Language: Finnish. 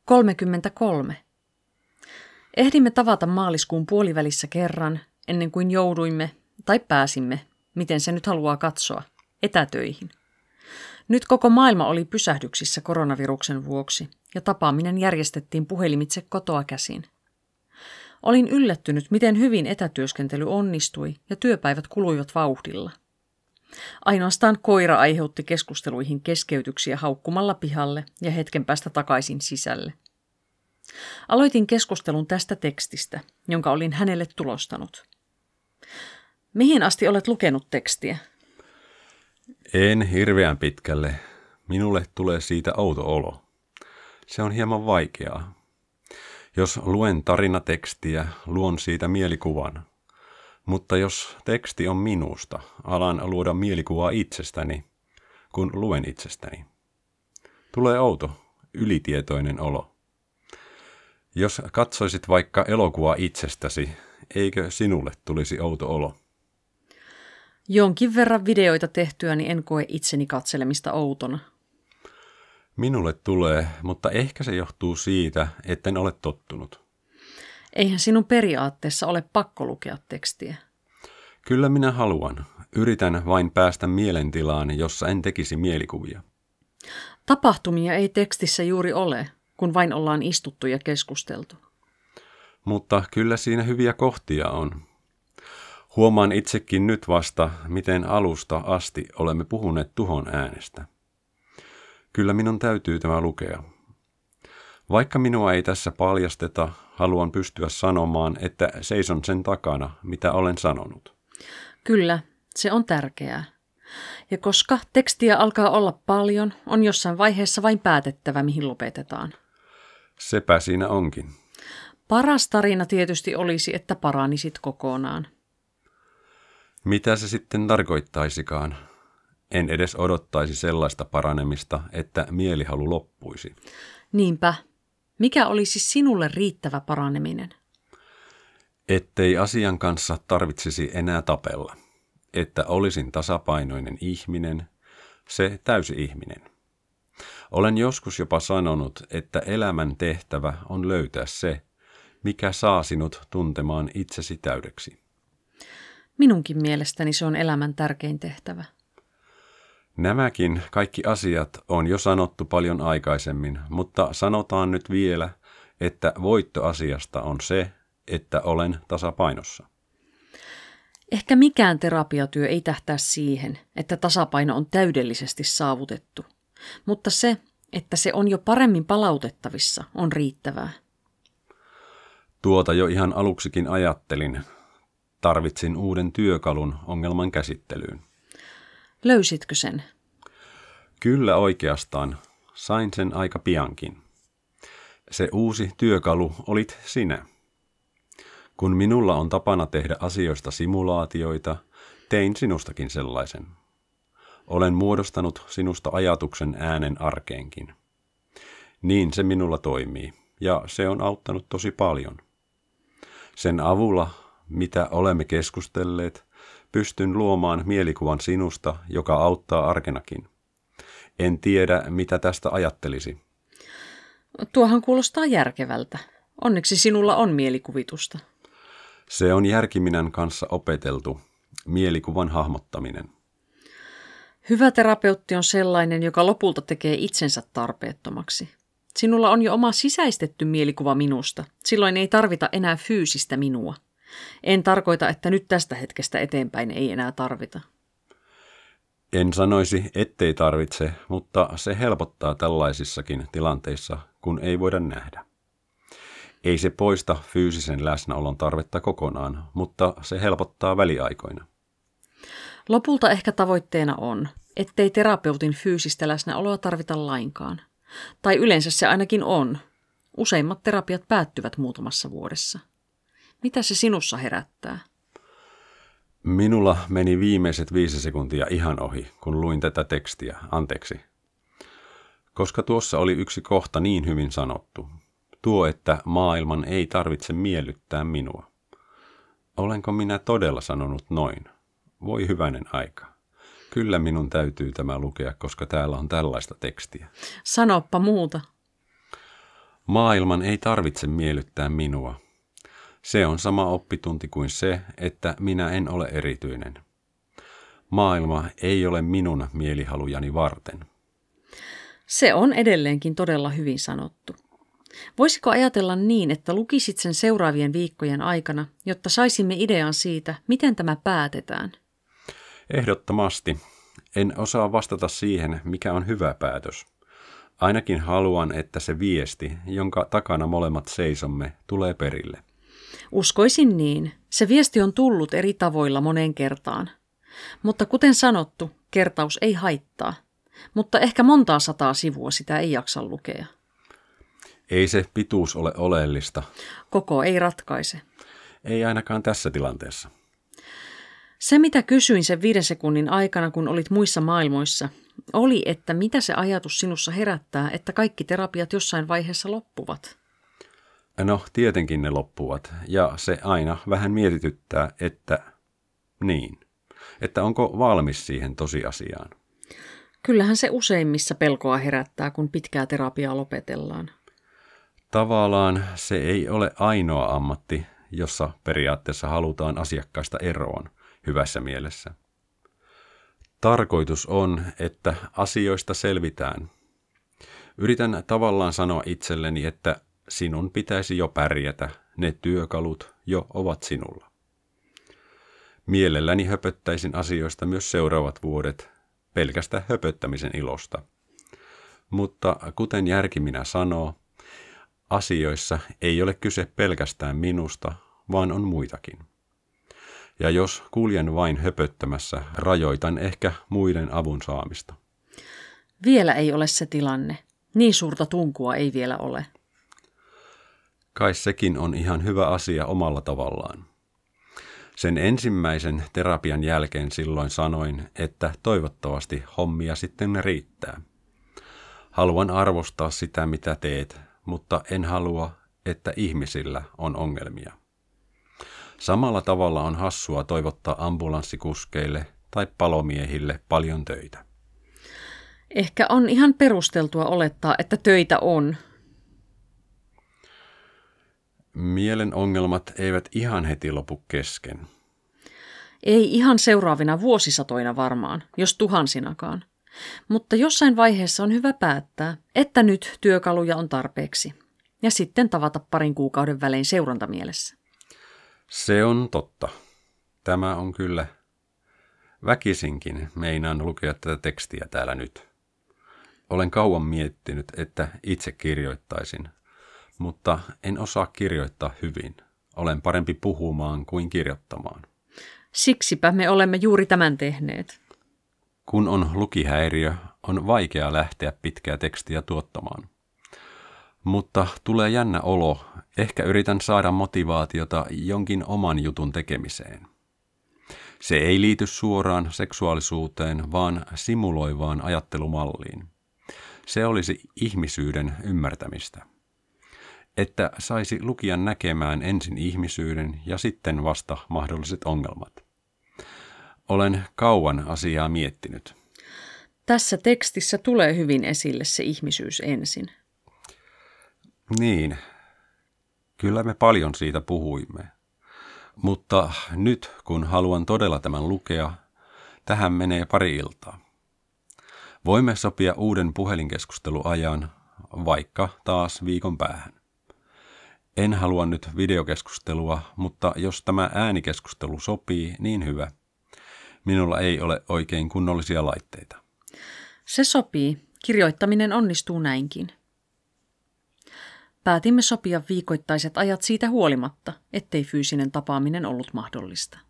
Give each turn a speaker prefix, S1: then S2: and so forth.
S1: 33. Ehdimme tavata maaliskuun puolivälissä kerran, ennen kuin jouduimme, tai pääsimme, miten se nyt haluaa katsoa, etätöihin. Nyt koko maailma oli pysähdyksissä koronaviruksen vuoksi, ja tapaaminen järjestettiin puhelimitse kotoa käsin. Olin yllättynyt, miten hyvin etätyöskentely onnistui, ja työpäivät kuluivat vauhdilla. Ainoastaan koira aiheutti keskusteluihin keskeytyksiä haukkumalla pihalle ja hetken päästä takaisin sisälle. Aloitin keskustelun tästä tekstistä, jonka olin hänelle tulostanut. Mihin asti olet lukenut tekstiä?
S2: En hirveän pitkälle. Minulle tulee siitä outo olo. Se on hieman vaikeaa. Jos luen tarinatekstiä, luon siitä mielikuvan. Mutta jos teksti on minusta, alan luoda mielikuvaa itsestäni, kun luen itsestäni. Tulee outo, ylitietoinen olo. Jos katsoisit vaikka elokuvaa itsestäsi, eikö sinulle tulisi outo olo?
S1: Jonkin verran videoita tehtyäni en koe itseni katselemista outona.
S2: Minulle tulee, mutta ehkä se johtuu siitä, etten ole tottunut.
S1: Eihän sinun periaatteessa ole pakko lukea tekstiä.
S2: Kyllä minä haluan. Yritän vain päästä mielentilaan, jossa en tekisi mielikuvia.
S1: Tapahtumia ei tekstissä juuri ole, kun vain ollaan istuttu ja keskusteltu.
S2: Mutta kyllä siinä hyviä kohtia on. Huomaan itsekin nyt vasta, miten alusta asti olemme puhuneet tuhon äänestä. Kyllä minun täytyy tämä lukea. Vaikka minua ei tässä paljasteta, haluan pystyä sanomaan, että seison sen takana, mitä olen sanonut.
S1: Kyllä, se on tärkeää. Ja koska tekstiä alkaa olla paljon, on jossain vaiheessa vain päätettävä, mihin lopetetaan.
S2: Sepä siinä onkin.
S1: Paras tarina tietysti olisi, että paranisit kokonaan.
S2: Mitä se sitten tarkoittaisikaan? En edes odottaisi sellaista paranemista, että mielihalu loppuisi.
S1: Niinpä. Mikä olisi sinulle riittävä paraneminen?
S2: Ettei asian kanssa tarvitsisi enää tapella. Että olisin tasapainoinen ihminen, se täysi ihminen. Olen joskus jopa sanonut, että elämän tehtävä on löytää se, mikä saa sinut tuntemaan itsesi täydeksi.
S1: Minunkin mielestäni se on elämän tärkein tehtävä.
S2: Nämäkin kaikki asiat on jo sanottu paljon aikaisemmin, mutta sanotaan nyt vielä, että voitto asiasta on se, että olen tasapainossa.
S1: Ehkä mikään terapiatyö ei tähtää siihen, että tasapaino on täydellisesti saavutettu, mutta se, että se on jo paremmin palautettavissa, on riittävää.
S2: Tuota jo ihan aluksikin ajattelin. Tarvitsin uuden työkalun ongelman käsittelyyn.
S1: Löysitkö sen?
S2: Kyllä oikeastaan. Sain sen aika piankin. Se uusi työkalu olit sinä. Kun minulla on tapana tehdä asioista simulaatioita, tein sinustakin sellaisen. Olen muodostanut sinusta ajatuksen äänen arkeenkin. Niin se minulla toimii, ja se on auttanut tosi paljon. Sen avulla, mitä olemme keskustelleet, pystyn luomaan mielikuvan sinusta, joka auttaa arkenakin. En tiedä, mitä tästä ajattelisi.
S1: Tuohan kuulostaa järkevältä. Onneksi sinulla on mielikuvitusta.
S2: Se on järkiminän kanssa opeteltu, mielikuvan hahmottaminen.
S1: Hyvä terapeutti on sellainen, joka lopulta tekee itsensä tarpeettomaksi. Sinulla on jo oma sisäistetty mielikuva minusta. Silloin ei tarvita enää fyysistä minua. En tarkoita, että nyt tästä hetkestä eteenpäin ei enää tarvita.
S2: En sanoisi, ettei tarvitse, mutta se helpottaa tällaisissakin tilanteissa, kun ei voida nähdä. Ei se poista fyysisen läsnäolon tarvetta kokonaan, mutta se helpottaa väliaikoina.
S1: Lopulta ehkä tavoitteena on, ettei terapeutin fyysistä läsnäoloa tarvita lainkaan. Tai yleensä se ainakin on. Useimmat terapiat päättyvät muutamassa vuodessa. Mitä se sinussa herättää?
S2: Minulla meni viimeiset 5 sekuntia ihan ohi, kun luin tätä tekstiä. Anteeksi. Koska tuossa oli yksi kohta niin hyvin sanottu. Tuo, että maailman ei tarvitse miellyttää minua. Olenko minä todella sanonut noin? Voi hyvänen aika. Kyllä minun täytyy tämä lukea, koska täällä on tällaista tekstiä.
S1: Sanoppa muuta.
S2: Maailman ei tarvitse miellyttää minua. Se on sama oppitunti kuin se, että minä en ole erityinen. Maailma ei ole minun mielihalujani varten.
S1: Se on edelleenkin todella hyvin sanottu. Voisiko ajatella niin, että lukisit sen seuraavien viikkojen aikana, jotta saisimme idean siitä, miten tämä päätetään?
S2: Ehdottomasti. En osaa vastata siihen, mikä on hyvä päätös. Ainakin haluan, että se viesti, jonka takana molemmat seisomme, tulee perille.
S1: Uskoisin niin. Se viesti on tullut eri tavoilla moneen kertaan. Mutta kuten sanottu, kertaus ei haittaa. Mutta ehkä montaa sataa sivua sitä ei jaksa lukea.
S2: Ei se pituus ole oleellista.
S1: Koko ei ratkaise.
S2: Ei ainakaan tässä tilanteessa.
S1: Se, mitä kysyin sen 5 sekunnin aikana, kun olit muissa maailmoissa, oli, että mitä se ajatus sinussa herättää, että kaikki terapiat jossain vaiheessa loppuvat.
S2: No, tietenkin ne loppuvat, ja se aina vähän mietityttää, että onko valmis siihen tosiasiaan.
S1: Kyllähän se useimmissa pelkoa herättää, kun pitkää terapiaa lopetellaan.
S2: Tavallaan se ei ole ainoa ammatti, jossa periaatteessa halutaan asiakkaista eroon, hyvässä mielessä. Tarkoitus on, että asioista selvitään. Yritän tavallaan sanoa itselleni, että sinun pitäisi jo pärjätä, ne työkalut jo ovat sinulla. Mielelläni höpöttäisin asioista myös seuraavat vuodet, pelkästä höpöttämisen ilosta. Mutta kuten järki minä sanoo, asioissa ei ole kyse pelkästään minusta, vaan on muitakin. Ja jos kuljen vain höpöttämässä, rajoitan ehkä muiden avun saamista.
S1: Vielä ei ole se tilanne. Niin suurta tunkua ei vielä ole.
S2: Kai sekin on ihan hyvä asia omalla tavallaan. Sen ensimmäisen terapian jälkeen silloin sanoin, että toivottavasti hommia sitten riittää. Haluan arvostaa sitä, mitä teet, mutta en halua, että ihmisillä on ongelmia. Samalla tavalla on hassua toivottaa ambulanssikuskeille tai palomiehille paljon töitä.
S1: Ehkä on ihan perusteltua olettaa, että töitä on.
S2: Mielen ongelmat eivät ihan heti lopu kesken.
S1: Ei ihan seuraavina vuosisatoina varmaan, jos tuhansinakaan. Mutta jossain vaiheessa on hyvä päättää, että nyt työkaluja on tarpeeksi. Ja sitten tavata 2 kuukauden välein seurantamielessä.
S2: Se on totta. Tämä on kyllä väkisinkin meinaan lukea tätä tekstiä täällä nyt. Olen kauan miettinyt, että itse kirjoittaisin, mutta en osaa kirjoittaa hyvin. Olen parempi puhumaan kuin kirjoittamaan.
S1: Siksipä me olemme juuri tämän tehneet.
S2: Kun on lukihäiriö, on vaikea lähteä pitkää tekstiä tuottamaan. Mutta tulee jännä olo, ehkä yritän saada motivaatiota jonkin oman jutun tekemiseen. Se ei liity suoraan seksuaalisuuteen, vaan simuloivaan ajattelumalliin. Se olisi ihmisyyden ymmärtämistä. Että saisi lukijan näkemään ensin ihmisyyden ja sitten vasta mahdolliset ongelmat. Olen kauan asiaa miettinyt.
S1: Tässä tekstissä tulee hyvin esille se ihmisyys ensin.
S2: Niin, kyllä me paljon siitä puhuimme. Mutta nyt, kun haluan todella tämän lukea, tähän menee 2 iltaa. Voimme sopia uuden puhelinkeskusteluajan, vaikka taas viikon päähän. En halua nyt videokeskustelua, mutta jos tämä äänikeskustelu sopii, niin hyvä. Minulla ei ole oikein kunnollisia laitteita.
S1: Se sopii. Kirjoittaminen onnistuu näinkin. Päätimme sopia viikoittaiset ajat siitä huolimatta, ettei fyysinen tapaaminen ollut mahdollista.